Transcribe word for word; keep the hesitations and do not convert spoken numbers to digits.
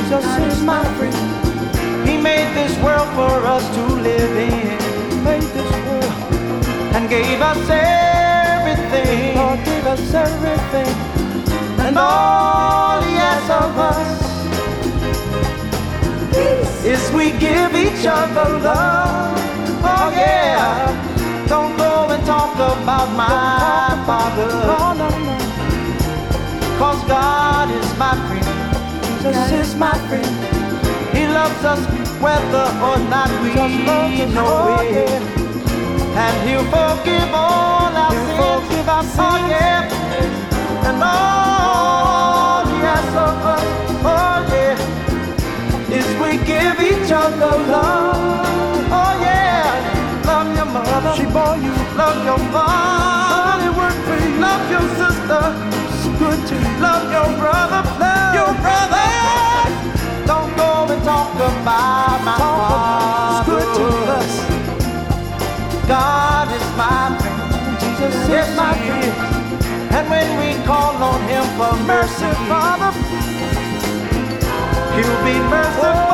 Jesus is my friend. He made this world for us to live in. He made this world and gave us everything. Lord gave us everything, and all He asks of us is we give each other love. Oh yeah, don't go and talk about my Father, no, no, no. Cause God is my friend. Jesus is my friend. He loves us whether or not we know it. And He'll forgive all our sins. Forgive our sins. Oh yeah. And all He asks of us, oh yeah, is we give each other love. Oh yeah. Love your mother. She bore you. Love your father. It worked for you. Love your sister. It's good to you. Love your brother. Love your brother. Don't go and talk about my Father. It's good to us. God is my friend. Jesus yes, is my friend. And when we call on Him for mercy, Father, He'll be merciful.